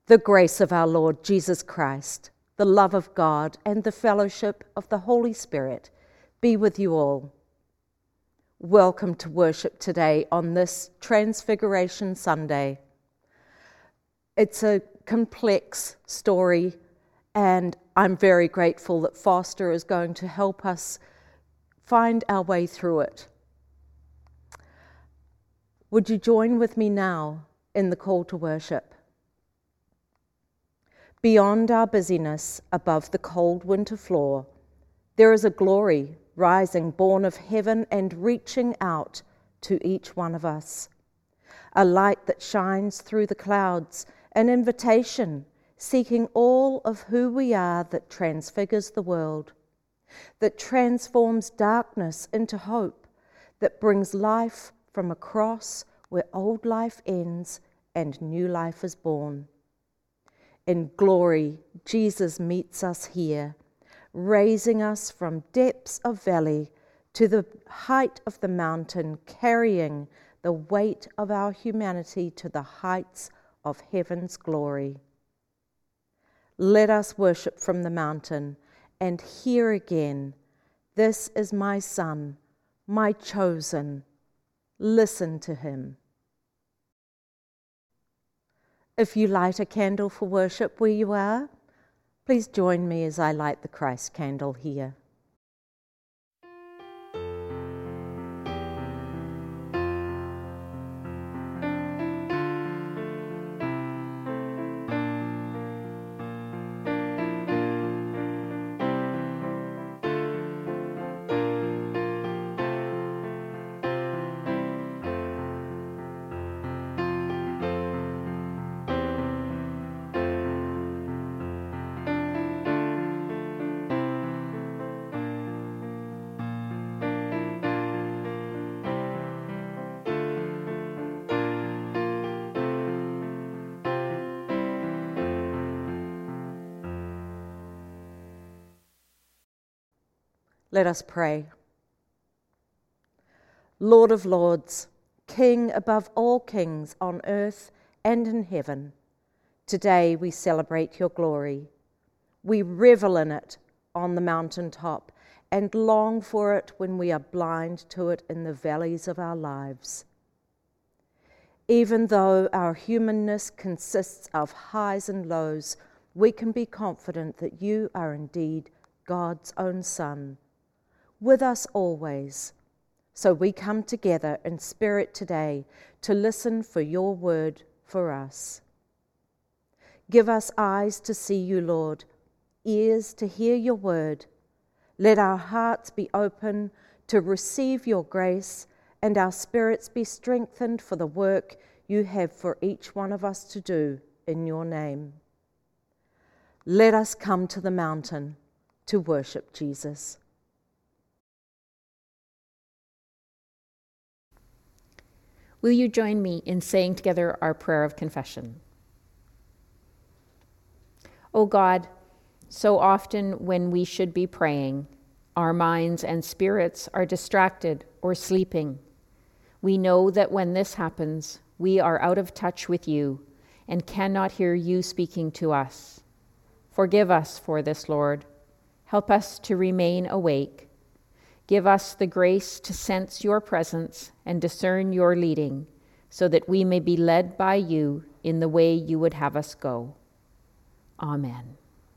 The grace of our Lord Jesus Christ, the love of God, and the fellowship of the Holy Spirit be with you all. Welcome to worship today on this Transfiguration Sunday. It's a complex story, and I'm very grateful that Foster is going to help us find our way through it. Would you join with me now in the call to worship? Beyond our busyness, above the cold winter floor, there is a glory rising, born of heaven and reaching out to each one of us. A light that shines through the clouds, an invitation seeking all of who we are, that transfigures the world, that transforms darkness into hope, that brings life from a cross where old life ends and new life is born. In glory, Jesus meets us here, raising us from depths of valley to the height of the mountain, carrying the weight of our humanity to the heights of heaven's glory. Let us worship from the mountain and hear again, "This is my Son, my chosen. Listen to him." If you light a candle for worship where you are, please join me as I light the Christ candle here. Let us pray. Lord of Lords, King above all kings on earth and in heaven, today we celebrate your glory. We revel in it on the mountaintop and long for it when we are blind to it in the valleys of our lives. Even though our humanness consists of highs and lows, we can be confident that you are indeed God's own Son, with us always. So we come together in spirit today to listen for your word for us. Give us eyes to see you, Lord, ears to hear your word. Let our hearts be open to receive your grace and our spirits be strengthened for the work you have for each one of us to do in your name. Let us come to the mountain to worship Jesus. Will you join me in saying together our prayer of confession? O God, so often when we should be praying, our minds and spirits are distracted or sleeping. We know that when this happens, we are out of touch with you and cannot hear you speaking to us. Forgive us for this, Lord. Help us to remain awake. Give us the grace to sense your presence and discern your leading, so that we may be led by you in the way you would have us go. Amen.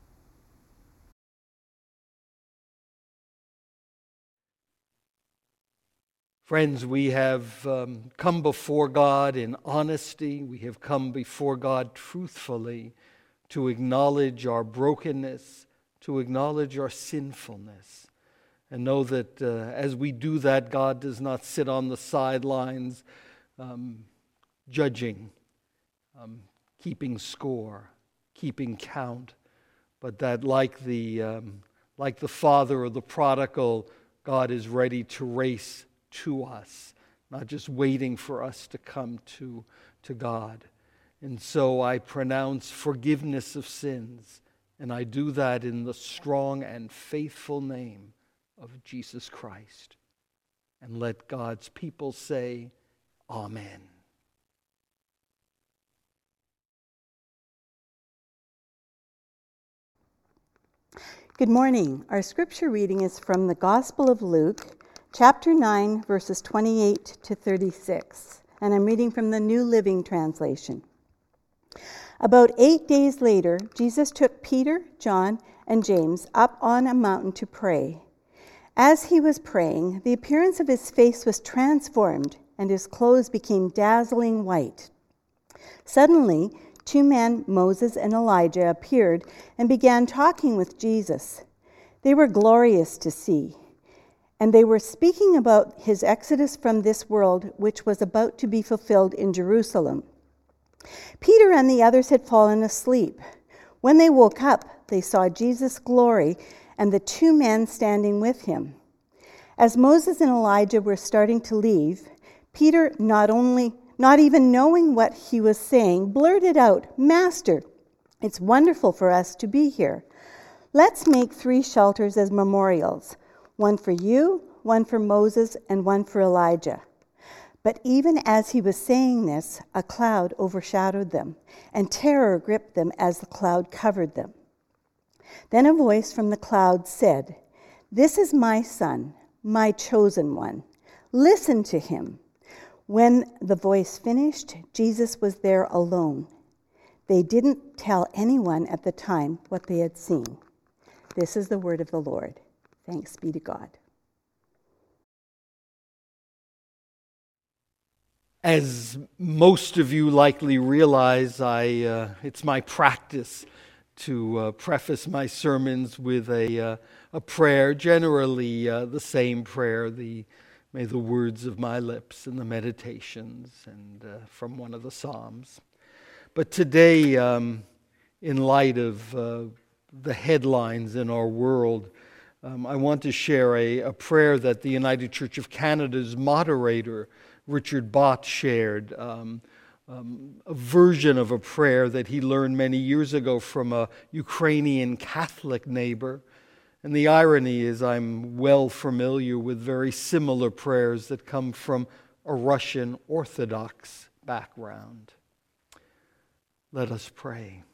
Friends, we have come before God in honesty. We have come before God truthfully to acknowledge our brokenness, to acknowledge our sinfulness. And know that as we do that, God does not sit on the sidelines judging, keeping score, keeping count, but that like the father of the prodigal, God is ready to race to us, not just waiting for us to come to God. And so I pronounce forgiveness of sins, and I do that in the strong and faithful name of Jesus Christ. And let God's people say, Amen. Good morning. Our scripture reading is from the Gospel of Luke, chapter 9, verses 28 to 36, and I'm reading from the New Living Translation. About 8 days later, Jesus took Peter, John, and James up on a mountain to pray. As he was praying, the appearance of his face was transformed, and his clothes became dazzling white. Suddenly, 2 men, Moses and Elijah, appeared and began talking with Jesus. They were glorious to see, and they were speaking about his exodus from this world, which was about to be fulfilled in Jerusalem. Peter and the others had fallen asleep. When they woke up, they saw Jesus' glory and the 2 men standing with him. As Moses and Elijah were starting to leave, Peter, not even knowing what he was saying, blurted out, "Master, it's wonderful for us to be here. Let's make 3 shelters as memorials, one for you, one for Moses, and one for Elijah." But even as he was saying this, a cloud overshadowed them, and terror gripped them as the cloud covered them. Then a voice from the cloud said, "This is my son, my chosen one. Listen to him." When the voice finished, Jesus was there alone. They didn't tell anyone at the time what they had seen. This is the word of the Lord. Thanks be to God. As most of you likely realize, it's my practice to preface my sermons with a prayer, generally the same prayer, may the words of my lips and the meditations, and from one of the Psalms. But today, in light of the headlines in our world, I want to share a prayer that the United Church of Canada's moderator, Richard Bott, shared, a version of a prayer that he learned many years ago from a Ukrainian Catholic neighbor. And the irony is I'm well familiar with very similar prayers that come from a Russian Orthodox background. Let us pray.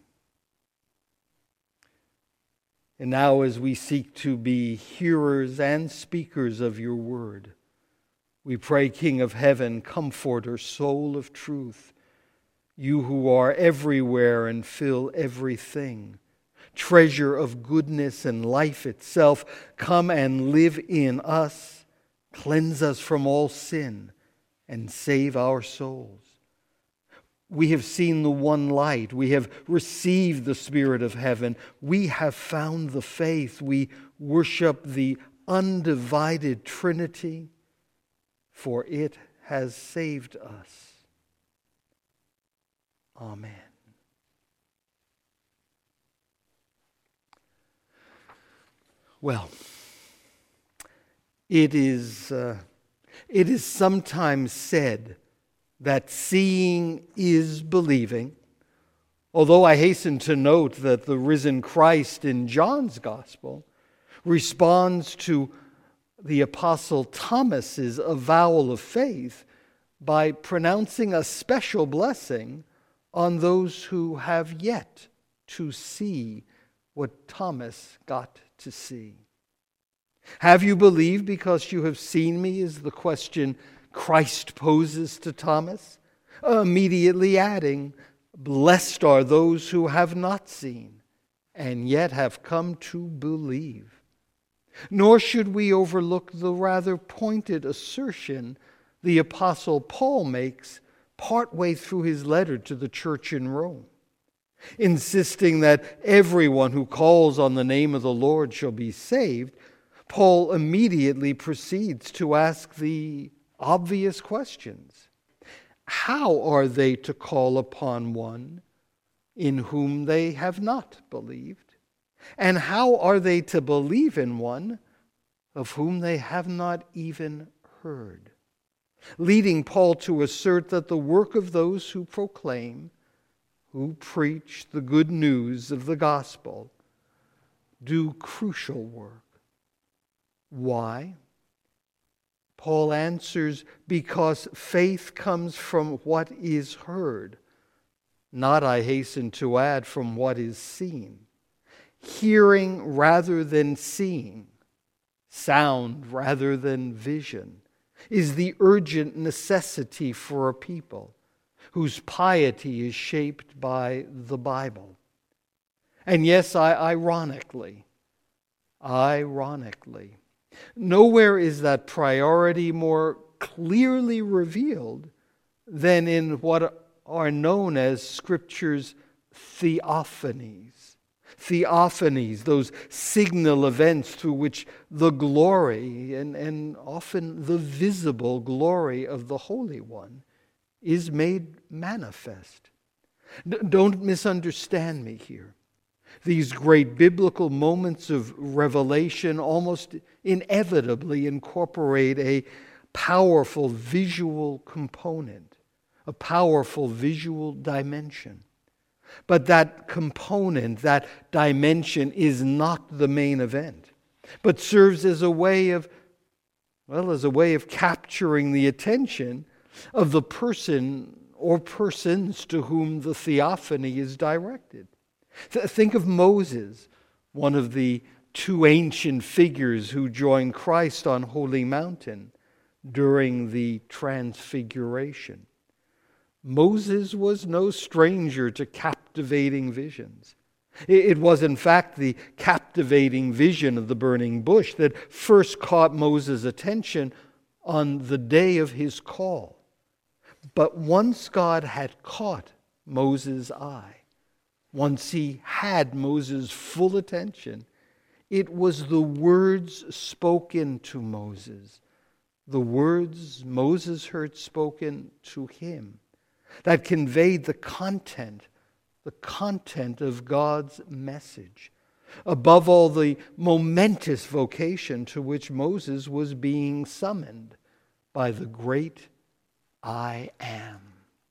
And now, as we seek to be hearers and speakers of your word, we pray, King of heaven, Comforter, Soul of truth, you who are everywhere and fill everything, treasure of goodness and life itself, come and live in us, cleanse us from all sin, and save our souls. We have seen the one light. We have received the Spirit of heaven. We have found the faith. We worship the undivided Trinity, for it has saved us. Amen. Well, it is sometimes said that seeing is believing, although I hasten to note that the risen Christ in John's Gospel responds to the Apostle Thomas's avowal of faith by pronouncing a special blessing on those who have yet to see what Thomas got to see. Have you believed because you have seen me, is the question Christ poses to Thomas, immediately adding, blessed are those who have not seen and yet have come to believe. Nor should we overlook the rather pointed assertion the Apostle Paul makes partway through his letter to the church in Rome, insisting that everyone who calls on the name of the Lord shall be saved. Paul immediately proceeds to ask the obvious questions. How are they to call upon one in whom they have not believed? And how are they to believe in one of whom they have not even heard? Leading Paul to assert that the work of those who proclaim, who preach the good news of the gospel, do crucial work. Why? Paul answers, because faith comes from what is heard, not, I hasten to add, from what is seen. hearing rather than seeing, sound rather than vision, is the urgent necessity for a people whose piety is shaped by the Bible. And yes, ironically, nowhere is that priority more clearly revealed than in what are known as Scripture's theophanies. Theophanies, those signal events through which the glory, and often the visible glory of the Holy One, is made manifest. Don't misunderstand me here. These great biblical moments of revelation almost inevitably incorporate a powerful visual component, a powerful visual dimension. But that component, that dimension, is not the main event, but serves as a way of capturing the attention of the person or persons to whom the theophany is directed. Think of Moses, one of the two ancient figures who joined Christ on Holy Mountain during the Transfiguration. Moses was no stranger to captivating visions. It was, in fact, the captivating vision of the burning bush that first caught Moses' attention on the day of his call. But once God had caught Moses' eye, once he had Moses' full attention, it was the words spoken to Moses, the words Moses heard spoken to him, that conveyed the content of God's message. Above all, the momentous vocation to which Moses was being summoned by the great I Am.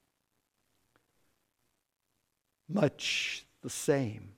Much the same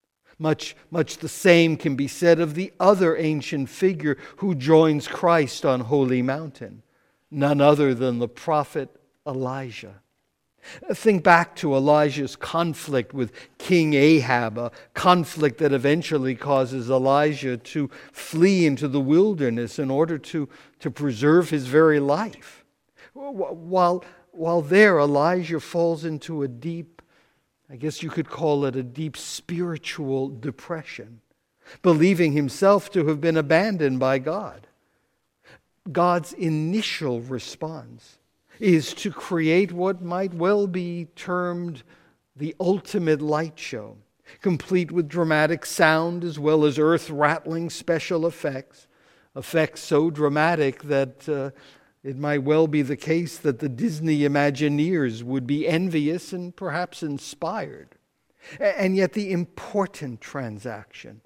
can be said of the other ancient figure who joins Christ on Holy Mountain, none other than the prophet Elijah. Think back to Elijah's conflict with King Ahab, a conflict that eventually causes Elijah to flee into the wilderness in order to preserve his very life. While there, Elijah falls into a deep, I guess you could call it a deep spiritual depression, believing himself to have been abandoned by God. God's initial response is to create what might well be termed the ultimate light show, complete with dramatic sound as well as earth-rattling special effects so dramatic that it might well be the case that the Disney Imagineers would be envious and perhaps inspired. And yet the important transaction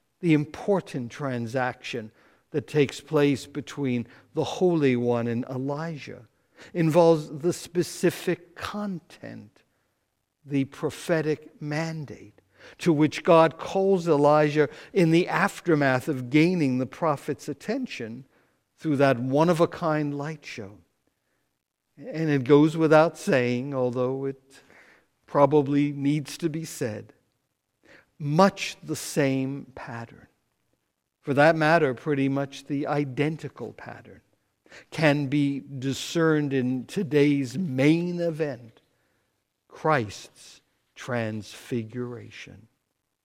that takes place between the Holy One and Elijah involves the specific content, the prophetic mandate, to which God calls Elijah in the aftermath of gaining the prophet's attention through that one-of-a-kind light show. And it goes without saying, although it probably needs to be said, much the same pattern, for that matter, pretty much the identical pattern, can be discerned in today's main event, Christ's transfiguration.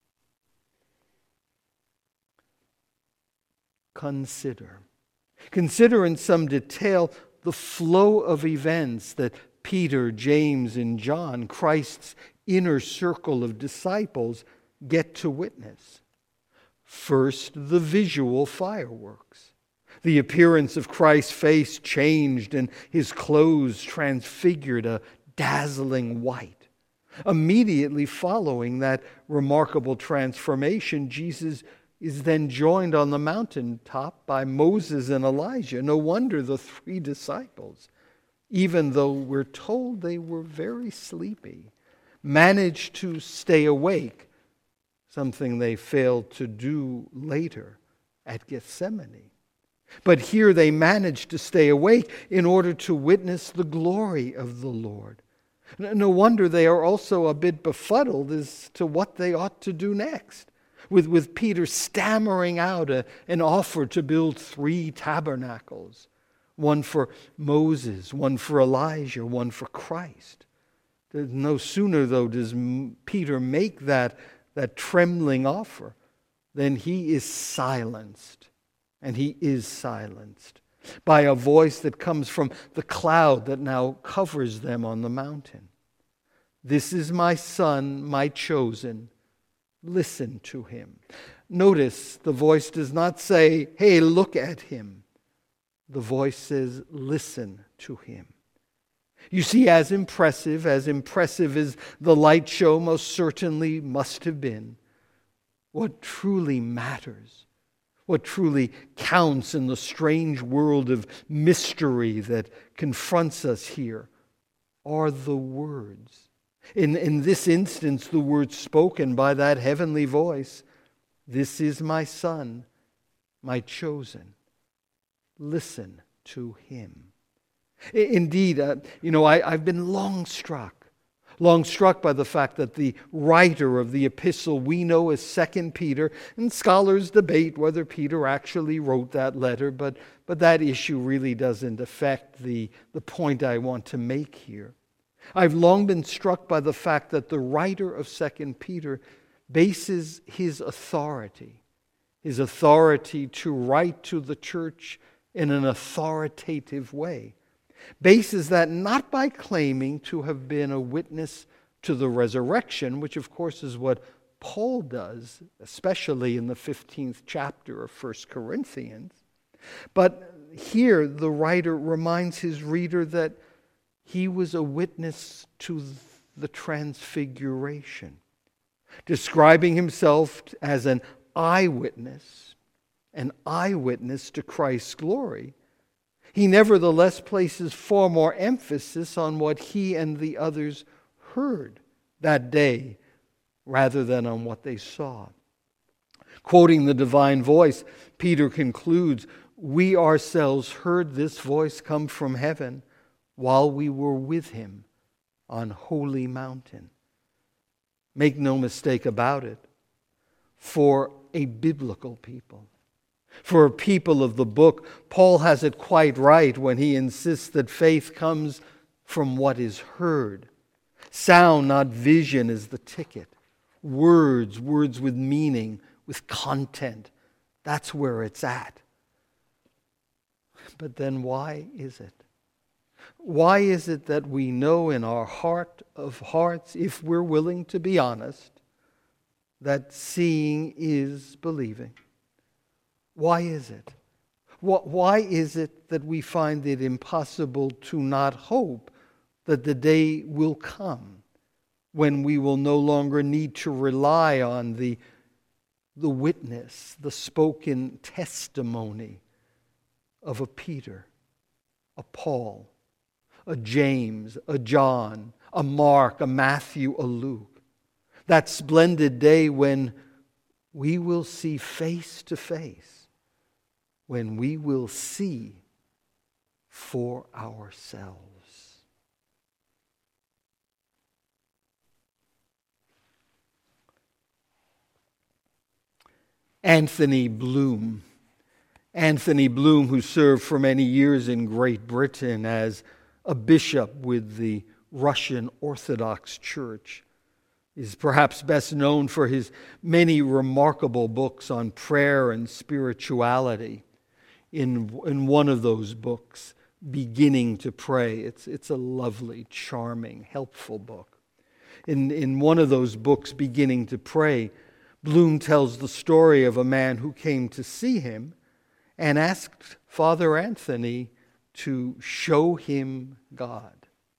Consider in some detail the flow of events that Peter, James, and John, Christ's inner circle of disciples, get to witness. First, the visual fireworks. The appearance of Christ's face changed and his clothes transfigured a dazzling white. Immediately following that remarkable transformation, Jesus is then joined on the mountaintop by Moses and Elijah. No wonder the three disciples, even though we're told they were very sleepy, managed to stay awake, something they failed to do later at Gethsemane. But here they managed to stay awake in order to witness the glory of the Lord. No wonder they are also a bit befuddled as to what they ought to do next. with Peter stammering out an offer to build 3 tabernacles, one for Moses, one for Elijah, one for Christ. No sooner, though, does Peter make that trembling offer than he is silenced. And he is silenced by a voice that comes from the cloud that now covers them on the mountain. This is my Son, my chosen. Listen to him. Notice the voice does not say, hey, look at him. The voice says, listen to him. You see, as impressive as the light show most certainly must have been, what truly matters, what truly counts in the strange world of mystery that confronts us here, are the words. In this instance, the words spoken by that heavenly voice, this is my Son, my chosen. Listen to him. Indeed, I've been long struck by the fact that the writer of the epistle we know as 2 Peter, and scholars debate whether Peter actually wrote that letter, but that issue really doesn't affect the point I want to make here. I've long been struck by the fact that the writer of 2 Peter bases his authority to write to the church in an authoritative way, bases that not by claiming to have been a witness to the resurrection, which of course is what Paul does, especially in the 15th chapter of 1 Corinthians. But here the writer reminds his reader that he was a witness to the transfiguration, describing himself as an eyewitness to Christ's glory. He nevertheless places far more emphasis on what he and the others heard that day rather than on what they saw. Quoting the divine voice, Peter concludes, "We ourselves heard this voice come from heaven while we were with him on holy mountain." Make no mistake about it, for a biblical people, for a people of the book, Paul has it quite right when he insists that faith comes from what is heard. Sound, not vision, is the ticket. Words with meaning, with content. That's where it's at. But then why is it? Why is it that we know in our heart of hearts, if we're willing to be honest, that seeing is believing? Why is it? Why is it that we find it impossible to not hope that the day will come when we will no longer need to rely on the witness, the spoken testimony of a Peter, a Paul, a James, a John, a Mark, a Matthew, a Luke? That splendid day when we will see face to face, when we will see for ourselves. Anthony Bloom, who served for many years in Great Britain as a bishop with the Russian Orthodox Church, is perhaps best known for his many remarkable books on prayer and spirituality. In one of those books, Beginning to Pray, it's a lovely, charming, helpful book. In one of those books, Beginning to Pray, Bloom tells the story of a man who came to see him and asked Father Anthony to show him God.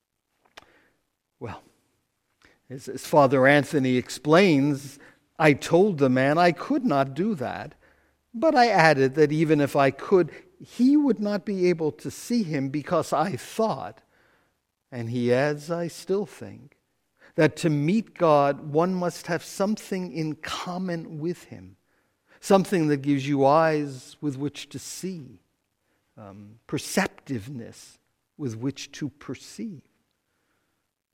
Well, as Father Anthony explains, I told the man I could not do that, but I added that even if I could, he would not be able to see him because I thought, and he adds, I still think, that to meet God, one must have something in common with him, something that gives you eyes with which to see, perceptiveness with which to perceive.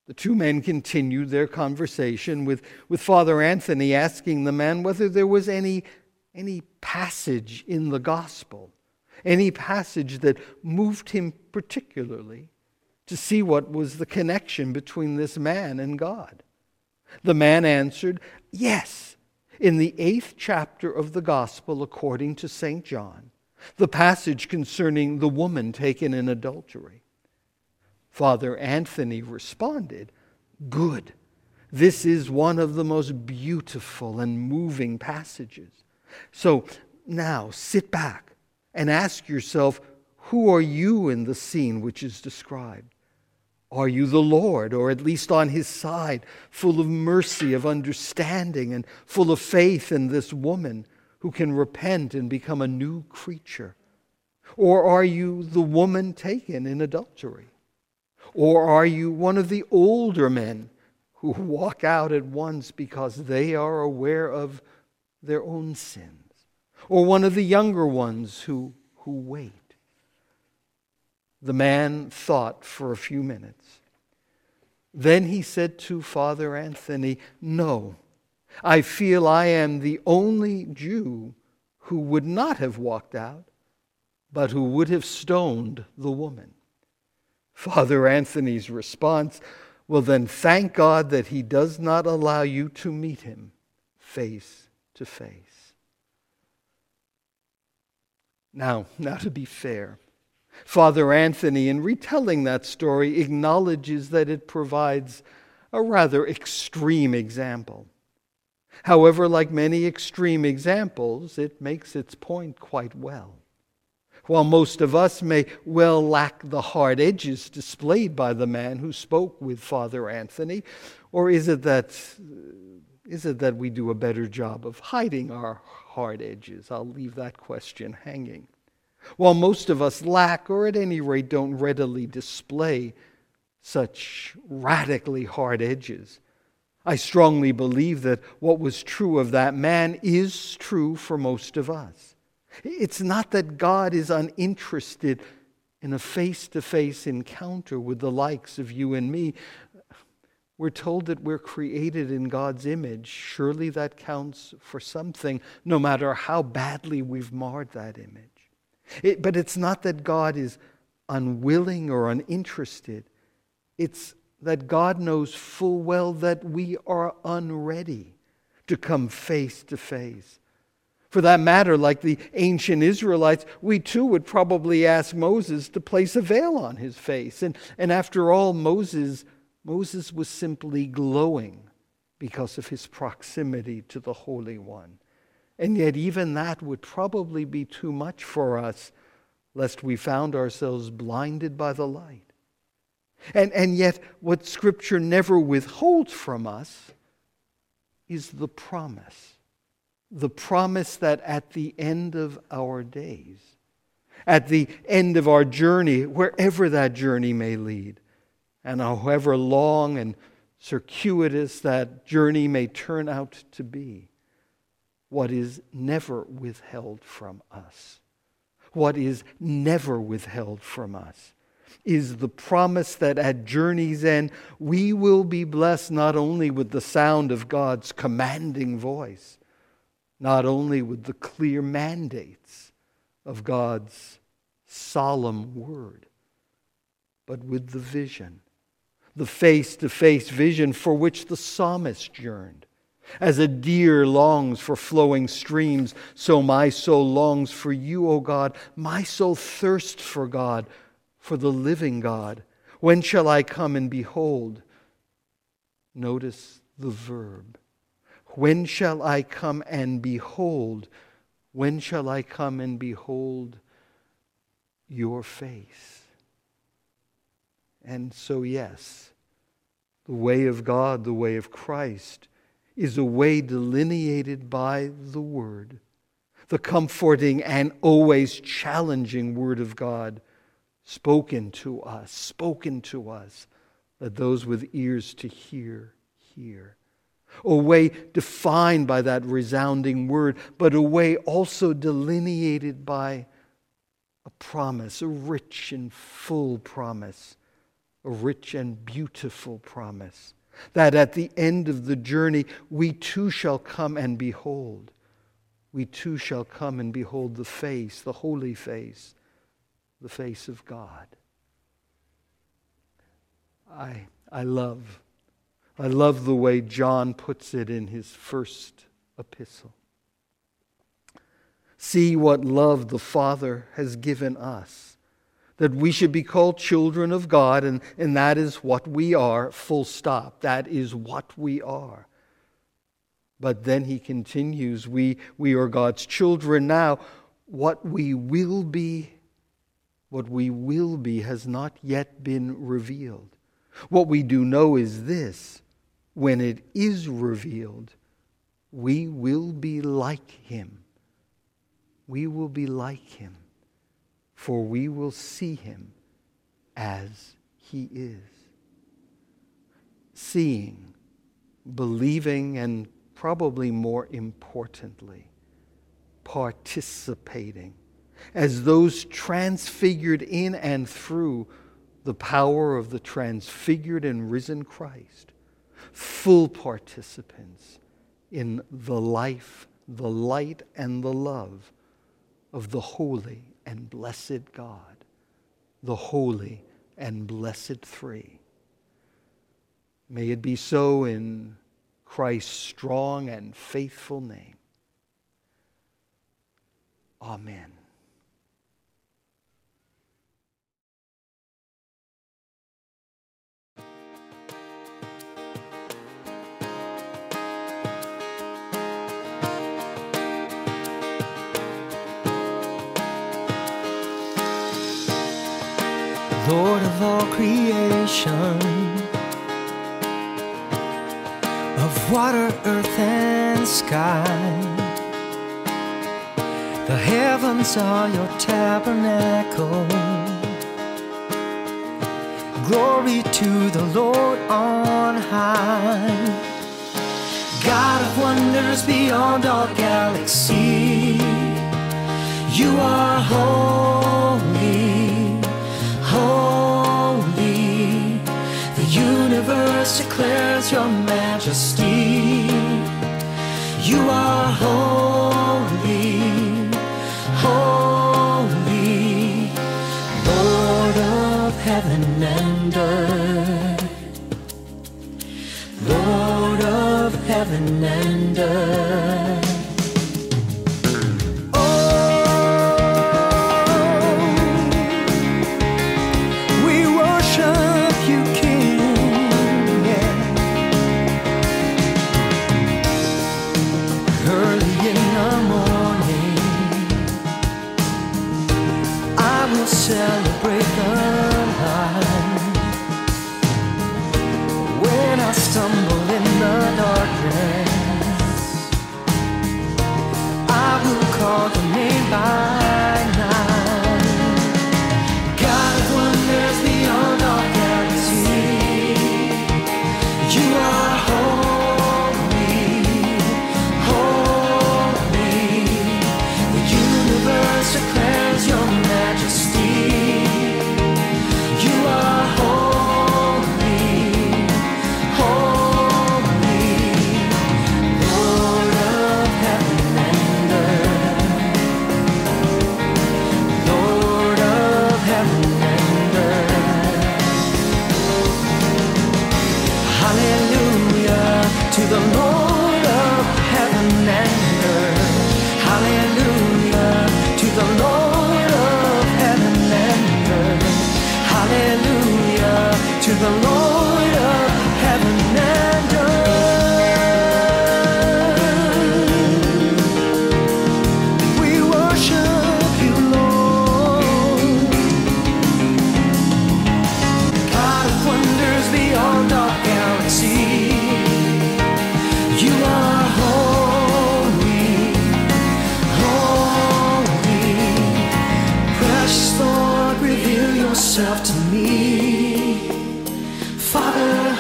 The two men continued their conversation with Father Anthony asking the man whether there was any passage in the gospel, any passage that moved him particularly, to see what was the connection between this man and God. The man answered, yes, in the 8th chapter of the gospel according to St. John, the passage concerning the woman taken in adultery. Father Anthony responded, good. This is one of the most beautiful and moving passages. So now sit back and ask yourself, who are you in the scene which is described? Are you the Lord, or at least on his side, full of mercy, of understanding, and full of faith in this woman who can repent and become a new creature? Or are you the woman taken in adultery? Or are you one of the older men who walk out at once because they are aware of their own sins? Or one of the younger ones who wait? The man thought for a few minutes. Then he said to Father Anthony, no, I feel I am the only Jew who would not have walked out, but who would have stoned the woman. Father Anthony's response, well then thank God that he does not allow you to meet him face to face. Now to be fair, Father Anthony, in retelling that story, acknowledges that it provides a rather extreme example. However, like many extreme examples, it makes its point quite well. While most of us may well lack the hard edges displayed by the man who spoke with Father Anthony, or is it that we do a better job of hiding our hard edges? I'll leave that question hanging. While most of us lack, or at any rate don't readily display, such radically hard edges, I strongly believe that what was true of that man is true for most of us. It's not that God is uninterested in a face-to-face encounter with the likes of you and me. We're told that we're created in God's image. Surely that counts for something, no matter how badly we've marred that image. But it's not that God is unwilling or uninterested. It's that God knows full well that we are unready to come face to face. For that matter, like the ancient Israelites, we too would probably ask Moses to place a veil on his face. And after all, Moses was simply glowing because of his proximity to the Holy One. And yet even that would probably be too much for us, lest we found ourselves blinded by the light. And yet what Scripture never withholds from us is the promise. The promise that at the end of our days, at the end of our journey, wherever that journey may lead, and however long and circuitous that journey may turn out to be, what is never withheld from us, what is never withheld from us, is the promise that at journey's end we will be blessed not only with the sound of God's commanding voice, not only with the clear mandates of God's solemn word, but with the vision, the face-to-face vision for which the psalmist yearned. As a deer longs for flowing streams, so my soul longs for you, O God. My soul thirsts for God, for the living God. When shall I come and behold? Notice the verb. When shall I come and behold? When shall I come and behold your face? And so, yes, the way of God, the way of Christ, is a way delineated by the Word, the comforting and always challenging Word of God, spoken to us, that those with ears to hear, hear. A way defined by that resounding word, but a way also delineated by a promise, a rich and full promise a rich and beautiful promise, that at the end of the journey we too shall come and behold. We too shall come and behold the face, the holy face, the face of God. I love the way John puts it in his first epistle. See what love the Father has given us, that we should be called children of God, and that is what we are, full stop. That is what we are. But then he continues, we are God's children now. What we will be has not yet been revealed. What we do know is this: when it is revealed, we will be like him. We will be like him, for we will see him as he is. Seeing, believing, and probably more importantly, participating as those transfigured in and through the power of the transfigured and risen Christ, full participants in the life, the light, and the love of the holy and blessed God, the holy and blessed three. May it be so in Christ's strong and faithful name. Amen. Lord of all creation, of water, earth, and sky, the heavens are your tabernacle. Glory to the Lord on high. God of wonders beyond all galaxy, you are holy, holy. The universe declares your majesty. You are holy, holy. Lord of heaven and earth, Lord of heaven and earth. Celebrate the light. When I stumble in the darkness, I will call the name by night. God of wonders beyond all galaxy, you are holy, holy. The universe declares your majesty. To the Lord of heaven and earth, hallelujah. To the Lord of heaven and earth, hallelujah. To the Lord of heaven and earth, we worship you, Lord. God of wonders beyond our galaxy, you are holy, holy. Precious Lord, reveal yourself to me. Father,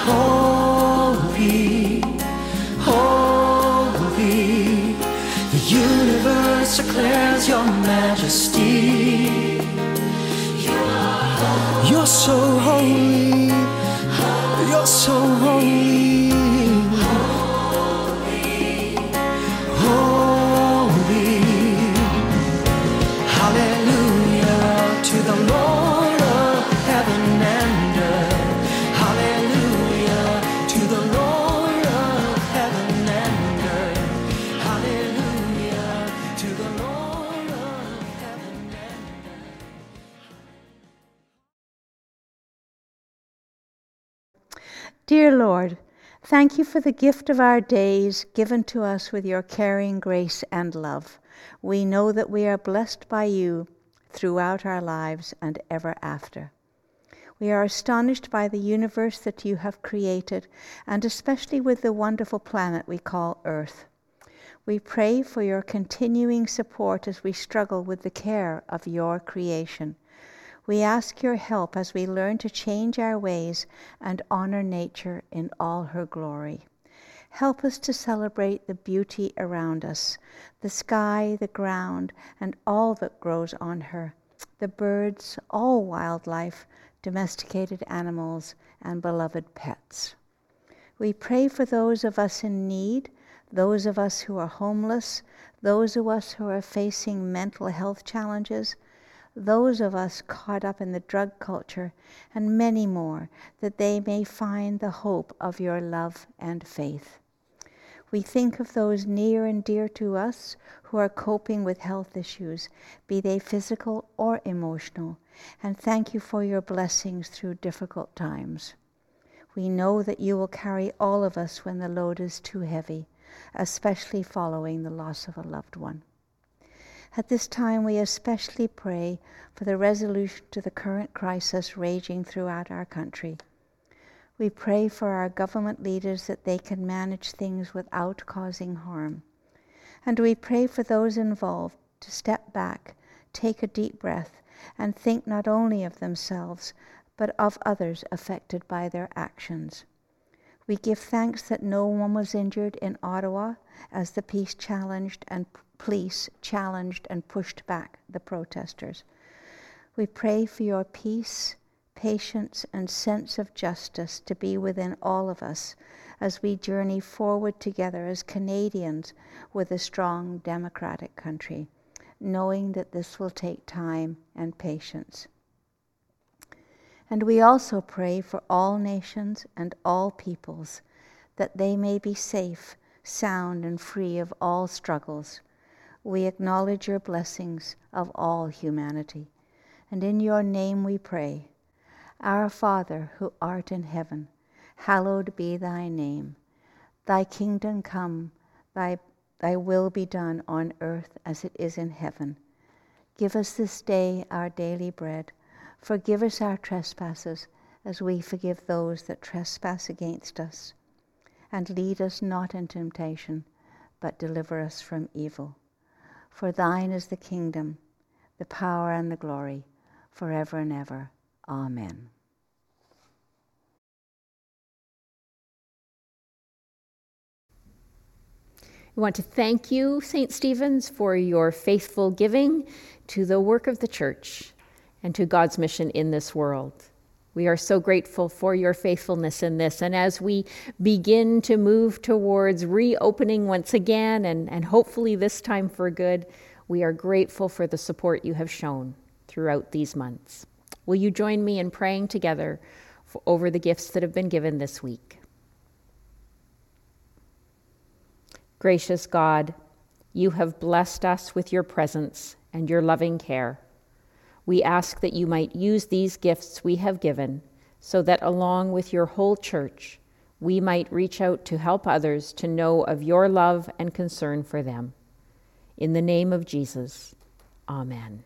holy, holy. The universe declares your majesty. You are holy. You're so holy. You're so holy. Holy. Hallelujah to the Lord of heaven and earth. Hallelujah to the Lord of heaven and earth. Hallelujah to the Lord of heaven and earth. Dear Lord, thank you for the gift of our days given to us with your caring grace and love. We know that we are blessed by you throughout our lives and ever after. We are astonished by the universe that you have created, and especially with the wonderful planet we call Earth. We pray for your continuing support as we struggle with the care of your creation. We ask your help as we learn to change our ways and honor nature in all her glory. Help us to celebrate the beauty around us, the sky, the ground, and all that grows on her, the birds, all wildlife, domesticated animals, and beloved pets. We pray for those of us in need, those of us who are homeless, those of us who are facing mental health challenges, those of us caught up in the drug culture, and many more, that they may find the hope of your love and faith. We think of those near and dear to us who are coping with health issues, be they physical or emotional, and thank you for your blessings through difficult times. We know that you will carry all of us when the load is too heavy, especially following the loss of a loved one. At this time, we especially pray for the resolution to the current crisis raging throughout our country. We pray for our government leaders that they can manage things without causing harm. And we pray for those involved to step back, take a deep breath, and think not only of themselves, but of others affected by their actions. We give thanks that no one was injured in Ottawa as the police challenged and pushed back the protesters. We pray for your peace, patience, and sense of justice to be within all of us as we journey forward together as Canadians with a strong democratic country, knowing that this will take time and patience. And we also pray for all nations and all peoples, that they may be safe, sound, and free of all struggles. We acknowledge your blessings of all humanity. And in your name we pray. Our Father, who art in heaven, hallowed be thy name. Thy kingdom come, thy will be done on earth as it is in heaven. Give us this day our daily bread. Forgive us our trespasses, as we forgive those that trespass against us. And lead us not into temptation, but deliver us from evil. For thine is the kingdom, the power, and the glory, forever and ever. Amen. We want to thank you, St. Stephen's, for your faithful giving to the work of the church and to God's mission in this world. We are so grateful for your faithfulness in this. And as we begin to move towards reopening once again, and hopefully this time for good, we are grateful for the support you have shown throughout these months. Will you join me in praying together over the gifts that have been given this week? Gracious God, you have blessed us with your presence and your loving care. We ask that you might use these gifts we have given so that along with your whole church, we might reach out to help others to know of your love and concern for them. In the name of Jesus, amen.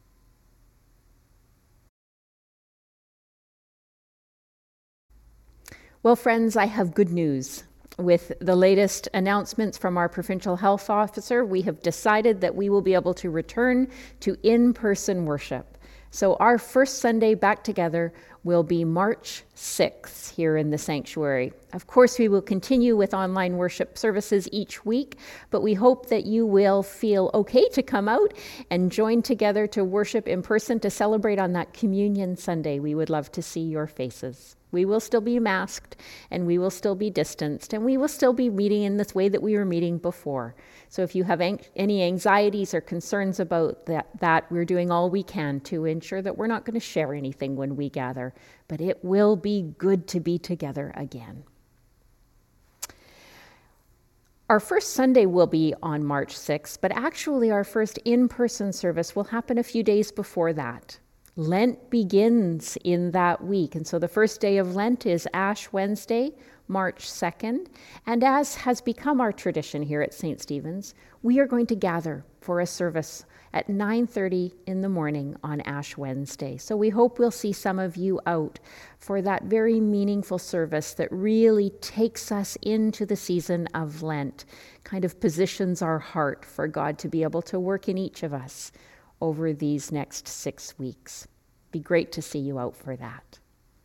Well, friends, I have good news. With the latest announcements from our provincial health officer, we have decided that we will be able to return to in-person worship. So our first Sunday back together will be March 6th here in the sanctuary. Of course, we will continue with online worship services each week, but we hope that you will feel okay to come out and join together to worship in person to celebrate on that Communion Sunday. We would love to see your faces. We will still be masked, and we will still be distanced, and we will still be meeting in this way that we were meeting before. So if you have any anxieties or concerns about that, we're doing all we can to ensure that we're not going to share anything when we gather. But it will be good to be together again. Our first Sunday will be on March 6th, but actually our first in-person service will happen a few days before that. Lent begins in that week, and so the first day of Lent is Ash Wednesday, March 2nd, and as has become our tradition here at St. Stephen's, we are going to gather for a service at 9:30 in the morning on Ash Wednesday. So we hope we'll see some of you out for that very meaningful service that really takes us into the season of Lent, kind of positions our heart for God to be able to work in each of us over these next 6 weeks. Be great to see you out for that.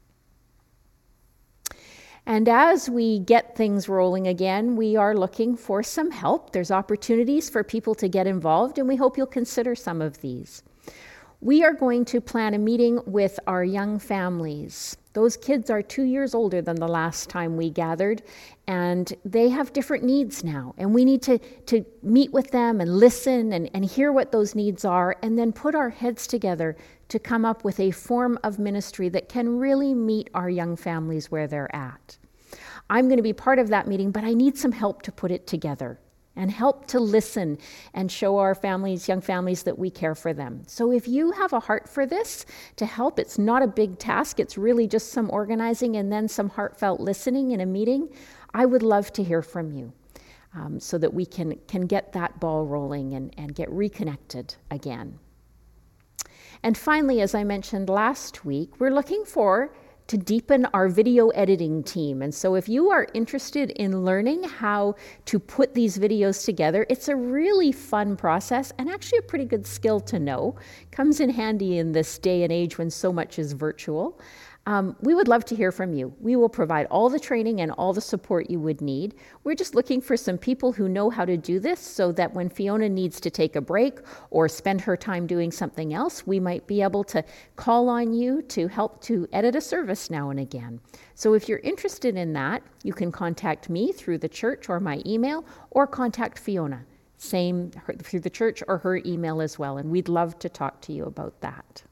And as we get things rolling again, we are looking for some help. There's opportunities for people to get involved, and we hope you'll consider some of these. We are going to plan a meeting with our young families. Those kids are 2 years older than the last time we gathered, and they have different needs now. And we need to meet with them and listen and hear what those needs are, and then put our heads together to come up with a form of ministry that can really meet our young families where they're at. I'm going to be part of that meeting, but I need some help to put it together and help to listen and show our families, young families, that we care for them. So if you have a heart for this, to help, it's not a big task. It's really just some organizing and then some heartfelt listening in a meeting. I would love to hear from you so that we can get that ball rolling and get reconnected again. And finally, as I mentioned last week, we're looking to deepen our video editing team. And so if you are interested in learning how to put these videos together, it's a really fun process and actually a pretty good skill to know. Comes in handy in this day and age when so much is virtual. We would love to hear from you. We will provide all the training and all the support you would need. We're just looking for some people who know how to do this so that when Fiona needs to take a break or spend her time doing something else, we might be able to call on you to help to edit a service now and again. So if you're interested in that, you can contact me through the church or my email, or contact Fiona, through the church or her email as well. And we'd love to talk to you about that.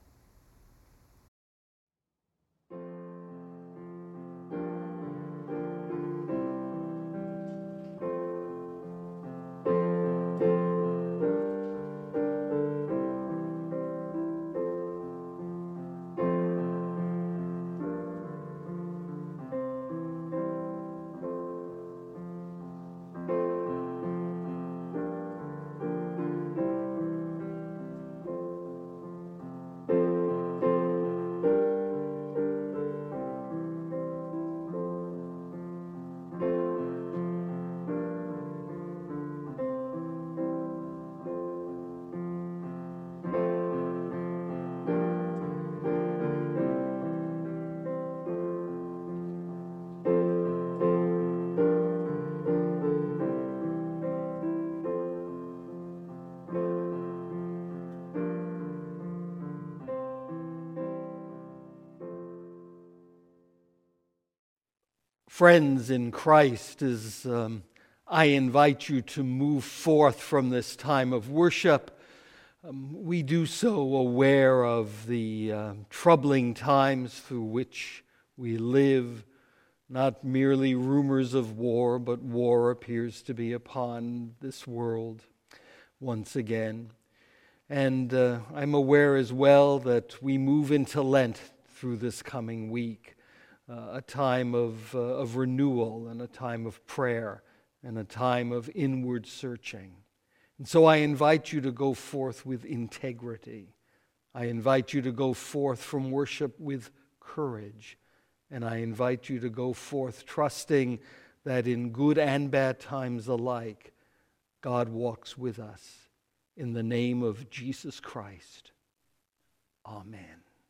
Friends in Christ, as I invite you to move forth from this time of worship, we do so aware of the troubling times through which we live. Not merely rumors of war, but war appears to be upon this world once again. And I'm aware as well that we move into Lent through this coming week. A time of renewal and a time of prayer and a time of inward searching. And so I invite you to go forth with integrity. I invite you to go forth from worship with courage. And I invite you to go forth trusting that in good and bad times alike, God walks with us. In the name of Jesus Christ. Amen.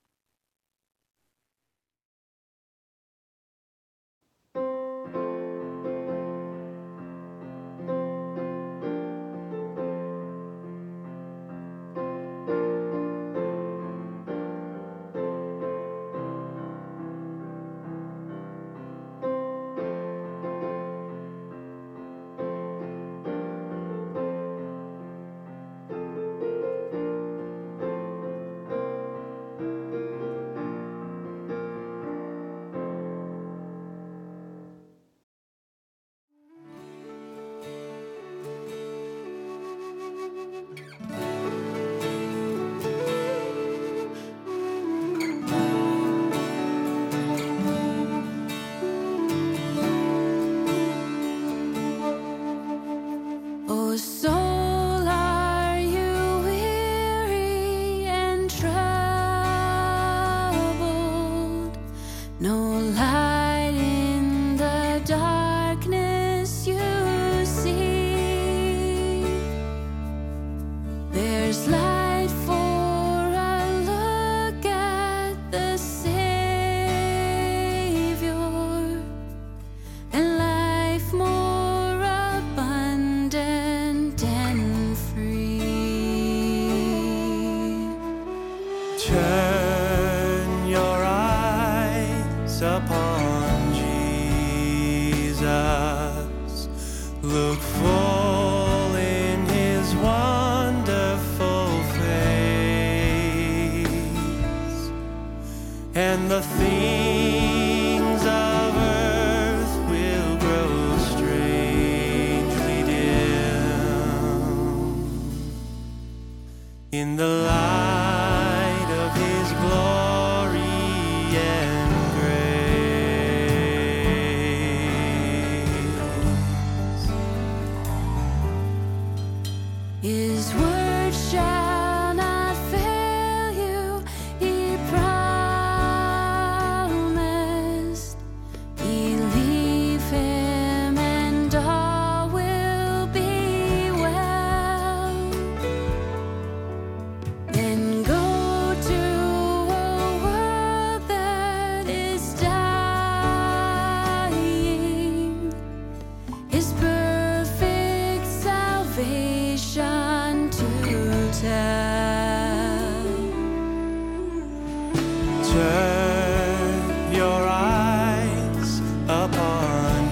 Oh, soul, are you weary and troubled? No light in the darkness you see. There's light for a look at the Savior, and life more abundant and free. Turn your eyes upon Jesus. Look full in his wonderful face, and the things of earth will grow strangely dim in the light of his glory and grace. His word shall not fail you, he promised. Believe him and all will be well. Then go to a world that is dying, his perfect salvation to tell. Turn your eyes upon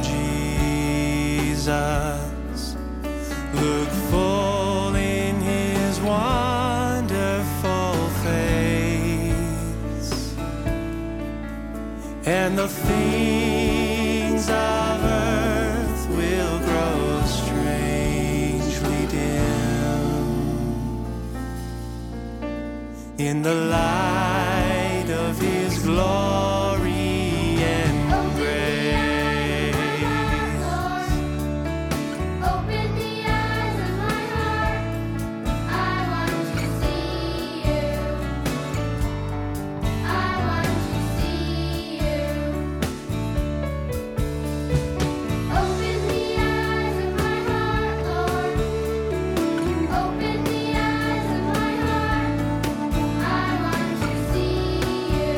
Jesus. Look full in his wonderful face, and the things of earth will grow strangely dim in the light of his glory and grace. Open the eyes of my heart, I want to see you. I want to see you. Open the eyes of my heart, Lord. Open the eyes of my heart, I want to see you.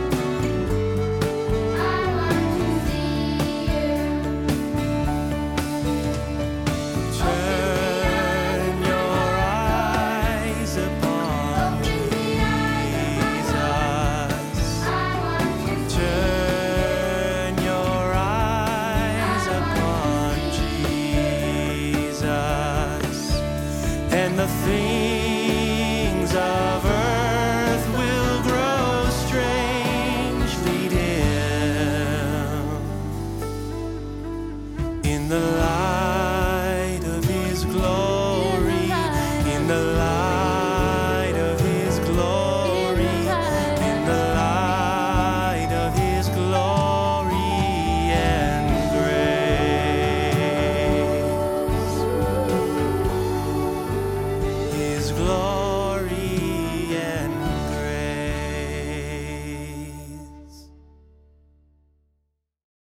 I want to see you. Turn your eyes upon Jesus. Turn your eyes upon Jesus, and the things of earth will grow strangely dim in the light of his glory, in the light of his glory, in the light of his glory and grace. His glory